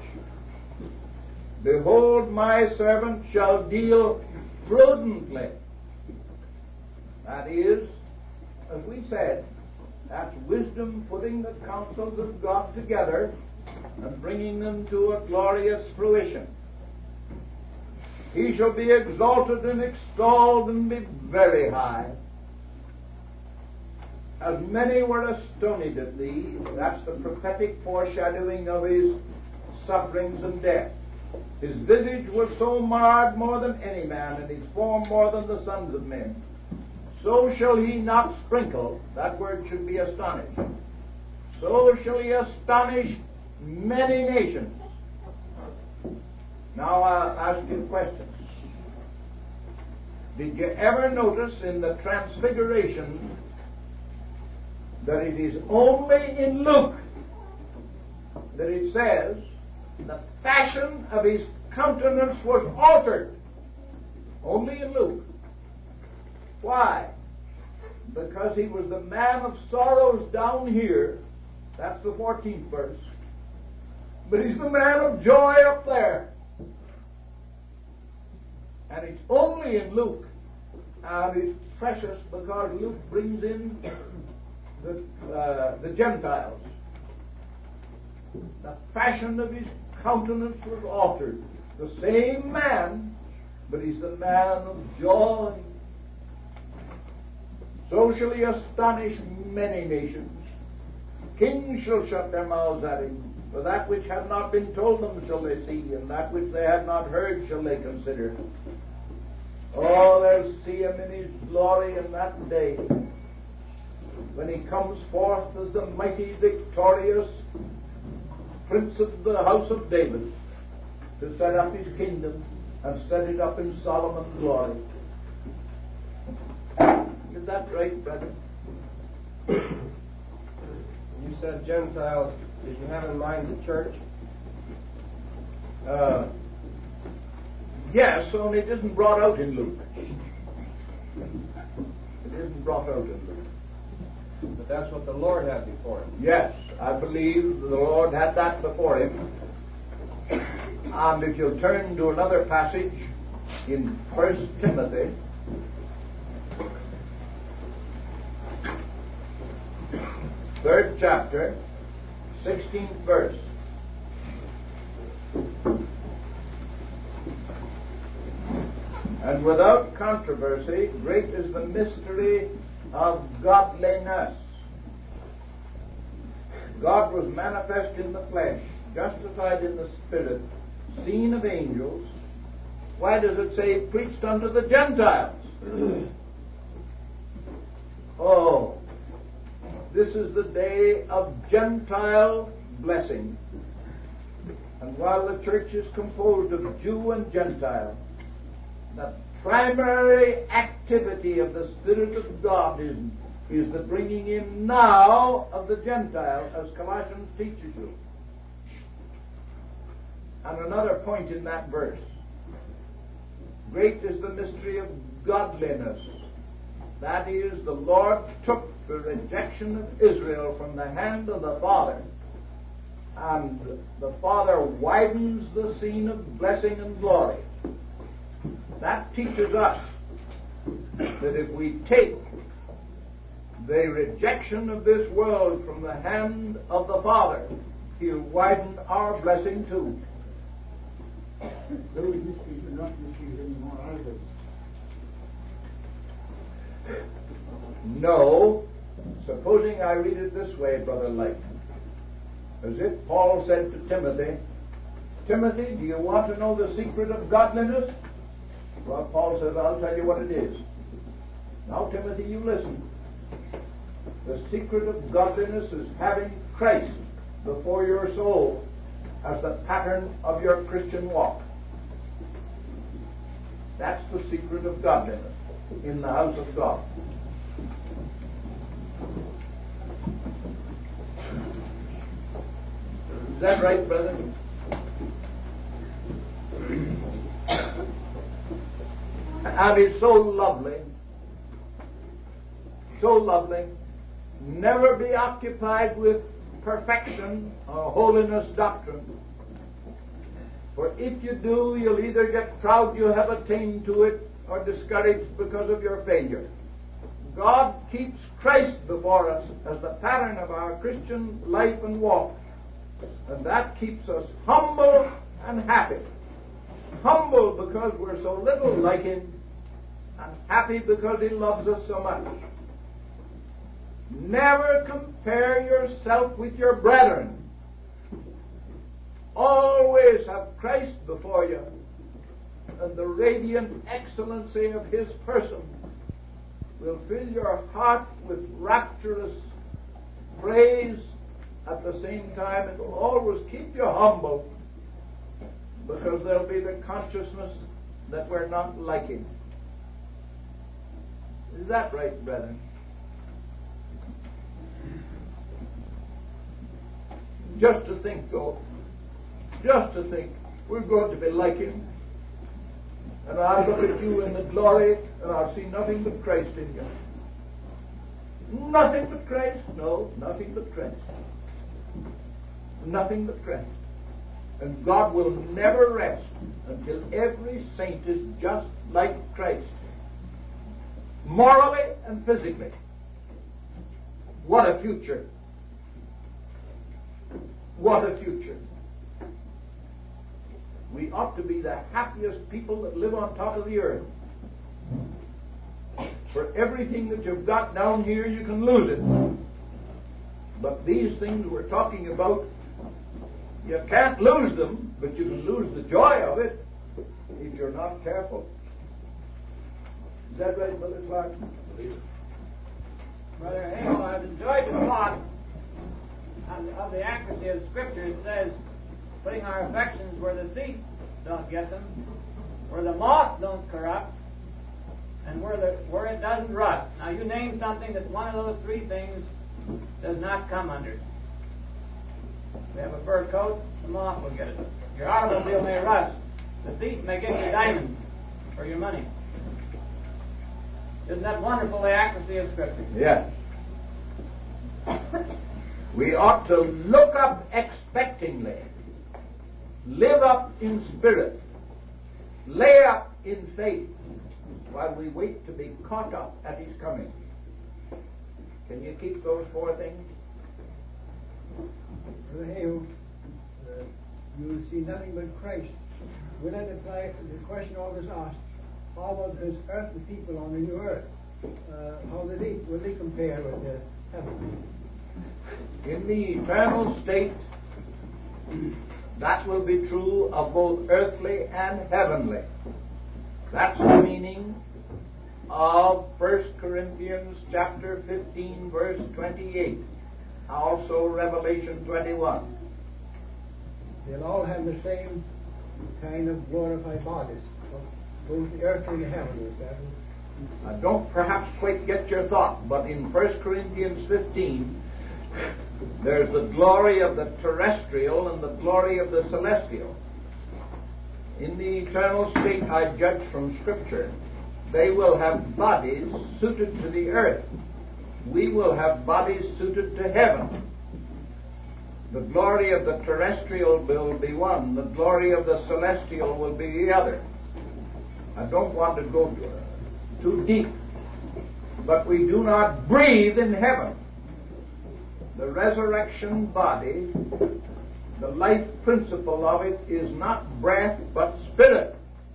Behold, my servant shall deal prudently. That is, as we said, that's wisdom putting the counsels of God together and bringing them to a glorious fruition. He shall be exalted and extolled and be very high. As many were astonished at thee, that's the prophetic foreshadowing of his sufferings and death. His visage was so marred more than any man, and his form more than the sons of men. So shall he not sprinkle, that word should be astonished. So shall he astonish many nations. Now I'll ask you questions. Did you ever notice in the Transfiguration that it is only in Luke that it says the fashion of his countenance was altered? Only in Luke. Why? Because he was the man of sorrows down here. That's the fourteenth verse. But he's the man of joy up there. And it's only in Luke. And it's precious because Luke brings in the, uh, the Gentiles. The fashion of his countenance was altered. The same man, but he's the man of joy. So shall he astonish many nations. Kings shall shut their mouths at him. For that which have not been told them shall they see, and that which they have not heard shall they consider. Oh, they'll see him in his glory in that day, when he comes forth as the mighty, victorious Prince of the house of David, to set up his kingdom and set it up in Solomon's glory. Is that right, brother? You said Gentiles. Did you have in mind the church? Uh, yes, only it isn't brought out in Luke. It isn't brought out in Luke. But that's what the Lord had before him. Yes, I believe the Lord had that before him. And if you'll turn to another passage in First Timothy, third chapter, sixteenth verse. And without controversy, great is the mystery of godliness. God was manifest in the flesh, justified in the spirit, seen of angels. Why does it say preached unto the Gentiles? Oh, this is the day of Gentile blessing. And while the church is composed of Jew and Gentile, the primary activity of the Spirit of God is, is the bringing in now of the Gentile, as Colossians teaches you. And another point in that verse. Great is the mystery of godliness. That is, the Lord took the rejection of Israel from the hand of the Father, and the Father widens the scene of blessing and glory. That teaches us that if we take the rejection of this world from the hand of the Father, He'll widen our blessing too. Those mysteries are not mysteries anymore, are they? No. Supposing I read it this way, Brother Light, as if Paul said to Timothy, Timothy, do you want to know the secret of godliness? Well, Paul says, I'll tell you what it is. Now, Timothy, you listen. The secret of godliness is having Christ before your soul as the pattern of your Christian walk. That's the secret of godliness in the house of God. Is that right, brother? And it's so lovely, so lovely. Never be occupied with perfection or holiness doctrine. For if you do, you'll either get proud you have attained to it or discouraged because of your failure. God keeps Christ before us as the pattern of our Christian life and walk. And that keeps us humble and happy. Humble because we're so little like Him, and happy because He loves us so much. Never compare yourself with your brethren. Always have Christ before you, and the radiant excellency of His person will fill your heart with rapturous praise. At the same time, it will always keep you humble, because there'll be the consciousness that we're not like Him. Is that right, brethren? Just to think, though, just to think, we're going to be like Him. And I'll look at you in the glory, and I'll see nothing but Christ in you. Nothing but Christ? No, nothing but Christ. Nothing but Christ. And God will never rest until every saint is just like Christ, morally and physically. What a future! What a future! We ought to be the happiest people that live on top of the earth. For everything that you've got down here, you can lose it. But these things we're talking about, you can't lose them, but you can lose the joy of it if you're not careful. Is that right, Brother Clark? Brother Hale, I've enjoyed the thought of the, of the accuracy of Scripture. It says, putting our affections where the thief don't get them, where the moth don't corrupt, and where the where it doesn't rust. Now you name something that one of those three things does not come under. We have a fur coat, the moth will get it. Your automobile may rust. The thief may get your diamond or your money. Isn't that wonderful, the accuracy of Scripture? Yes. We ought to look up expectingly, live up in spirit, lay up in faith, while we wait to be caught up at His coming. Can you keep those four things? Brother Hale, uh, you see nothing but Christ. Will that apply to the question always asked, how about those earthly people on the new earth? Uh, how do they, will they compare with the heaven? In the eternal state, that will be true of both earthly and heavenly. That's the meaning of First Corinthians chapter fifteen, verse twenty-eight. Also Revelation twenty-one. They'll all have the same kind of glorified bodies, both the earthly and the heavenly. I don't perhaps quite get your thought, but in First Corinthians fifteen, there's the glory of the terrestrial and the glory of the celestial. In the eternal state, I judge from Scripture, they will have bodies suited to the earth. We will have bodies suited to heaven. The glory of the terrestrial will be one. The glory of the celestial will be the other. I don't want to go too deep, but we do not breathe in heaven. The resurrection body, the life principle of it is not breath but spirit.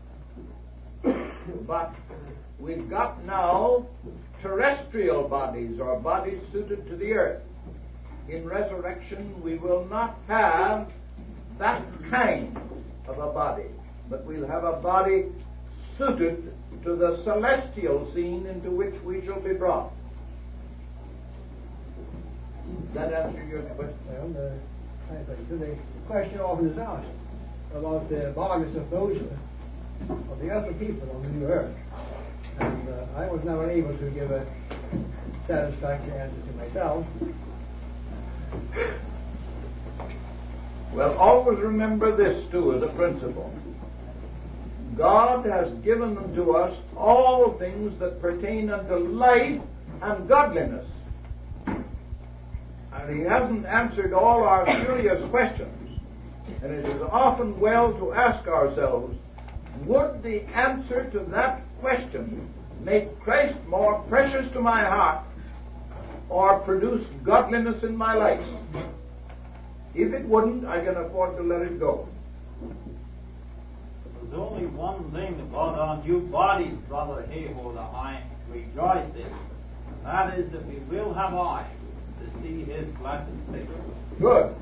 But we've got now terrestrial bodies, or bodies suited to the earth. In resurrection we will not have that kind of a body, but we'll have a body suited to the celestial scene into which we shall be brought. Does that answer your question? Well, uh, I think, so the question often is asked about the bargains of those of the other people on the new earth. And uh, I was never able to give a satisfactory answer to myself. Well, always remember this, too, as a principle. God has given unto us all things that pertain unto life and godliness. And He hasn't answered all our curious questions. And it is often well to ask ourselves, would the answer to that question make Christ more precious to my heart or produce godliness in my life? If it wouldn't, I can afford to let it go. There's only one thing about our new bodies, Brother Hayhoe, that I rejoice in. And that is that we will have eyes to see His blessed figure. Good.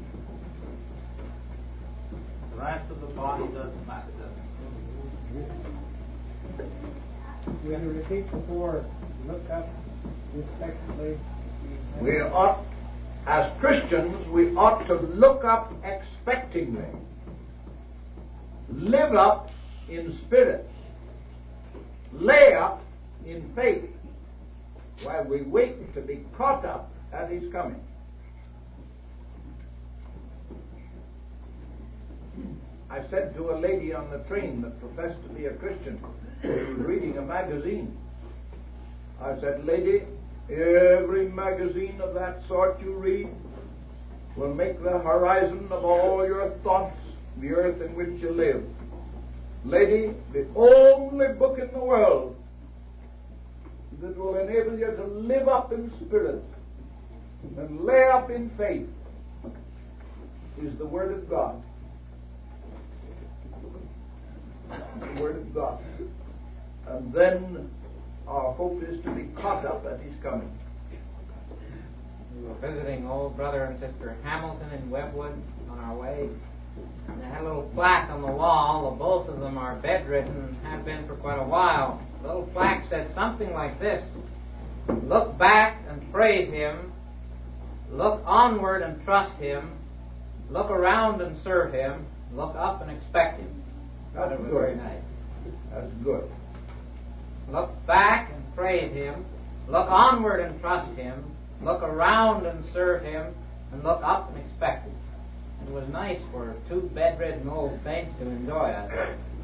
The rest of the body doesn't matter. We have to repeat before, look up expectantly. We ought, as Christians, we ought to look up expectingly. Live up in spirit. Lay up in faith while we wait to be caught up at His coming. I said to a lady on the train that professed to be a Christian, who was reading a magazine, I said, lady, every magazine of that sort you read will make the horizon of all your thoughts the earth in which you live. Lady, the only book in the world that will enable you to live up in spirit and lay up in faith is the Word of God. The Word of God. And then our hope is to be caught up at His coming. We were visiting old brother and sister Hamilton in Webwood on our way. And they had a little plaque on the wall. Both of them are bedridden and have been for quite a while. The little plaque said something like this: look back and praise Him. Look onward and trust Him. Look around and serve Him. Look up and expect Him. That's That was good. very nice. That's good. Look back and praise Him. Look onward and trust Him. Look around and serve Him. And look up and expect Him. It was nice for two bedridden old saints to enjoy, I think.